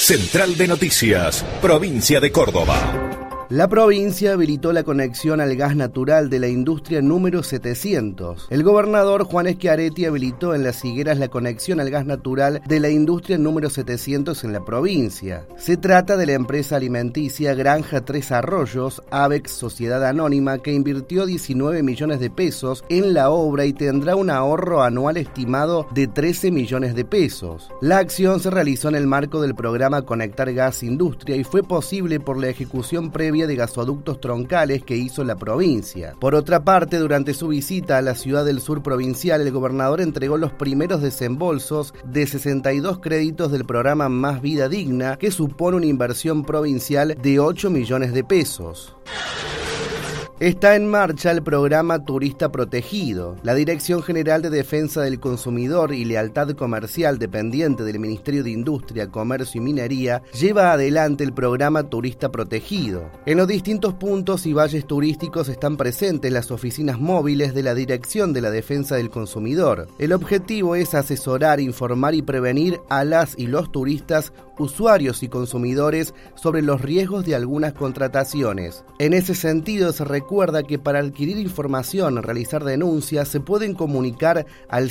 Central de Noticias, Provincia de Córdoba. La provincia habilitó la conexión al gas natural de la industria número 700. El gobernador Juan Schiaretti habilitó en Las Higueras la conexión al gas natural de la industria número 700 en la provincia. Se trata de la empresa alimenticia Granja Tres Arroyos, Avex Sociedad Anónima, que invirtió 19 millones de pesos en la obra y tendrá un ahorro anual estimado de 13 millones de pesos. La acción se realizó en el marco del programa Conectar Gas Industria y fue posible por la ejecución previa de gasoductos troncales que hizo la provincia. Por otra parte, durante su visita a la ciudad del sur provincial, el gobernador entregó los primeros desembolsos de 62 créditos del programa Más Vida Digna, que supone una inversión provincial de 8 millones de pesos. Está en marcha el programa Turista Protegido. La Dirección General de Defensa del Consumidor y Lealtad Comercial, dependiente del Ministerio de Industria, Comercio y Minería, lleva adelante el programa Turista Protegido. En los distintos puntos y valles turísticos están presentes las oficinas móviles de la Dirección de la Defensa del Consumidor. El objetivo es asesorar, informar y prevenir a las y los turistas, usuarios y consumidores sobre los riesgos de algunas contrataciones. En ese sentido, se recuerda que para adquirir información, realizar denuncias, se pueden comunicar al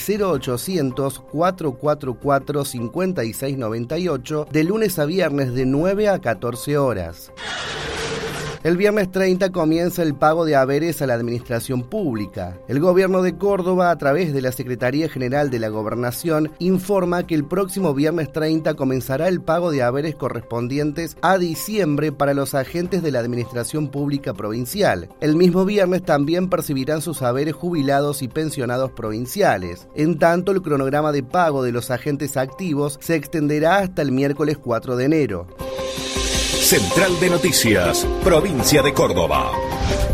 0800-444-5698 de lunes a viernes de 9 a 14 horas. El viernes 30 comienza el pago de haberes a la administración pública. El gobierno de Córdoba, a través de la Secretaría General de la Gobernación, informa que el próximo viernes 30 comenzará el pago de haberes correspondientes a diciembre para los agentes de la administración pública provincial. El mismo viernes también percibirán sus haberes jubilados y pensionados provinciales. En tanto, el cronograma de pago de los agentes activos se extenderá hasta el miércoles 4 de enero. Central de Noticias, Provincia de Córdoba.